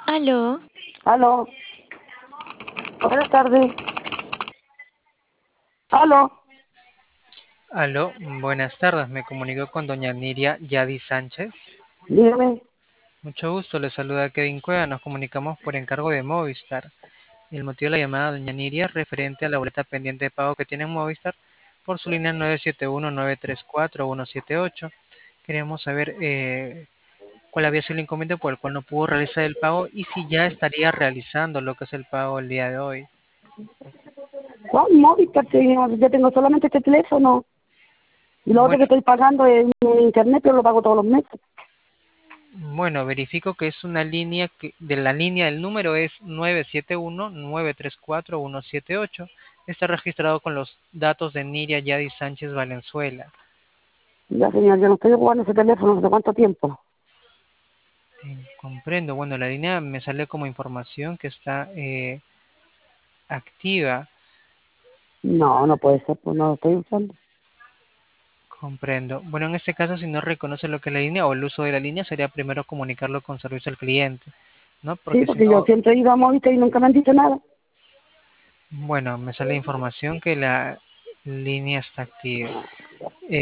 Aló, Aló, buenas tardes. Aló, Aló, buenas tardes. Me comunico con doña Niria Yadi Sánchez. dígame. Mucho gusto, le saluda Kevin Cueva. Nos comunicamos por encargo de Movistar. El motivo de la llamada, doña Niria, es referente a la boleta pendiente de pago que tiene en Movistar por su línea 971-934-178. Queríamos saber cuál había sido el inconveniente por el cual no pudo realizar el pago y si ya estaría realizando lo que es el pago el día de hoy. ¿Cuál móvil? Yo tengo solamente este teléfono y lo otro Bueno, que estoy pagando es en internet, pero lo pago todos los meses. Bueno, verifico que es una línea de la línea del número es 971-934-178. Está registrado con los datos de Niria Yadi Sánchez Valenzuela. Ya, señor, yo no estoy jugando ese teléfono hace cuánto tiempo. Comprendo. Bueno, la línea me sale como información que está activa. No, no puede ser, pues no lo estoy usando. Comprendo. Bueno, en este caso, si no reconoce lo que es la línea o el uso de la línea, sería primero comunicarlo con servicio al cliente, ¿no? Sí, Porque si porque yo no, siempre he ido a Movistar y nunca me han dicho nada. bueno, me sale información que la línea está activa.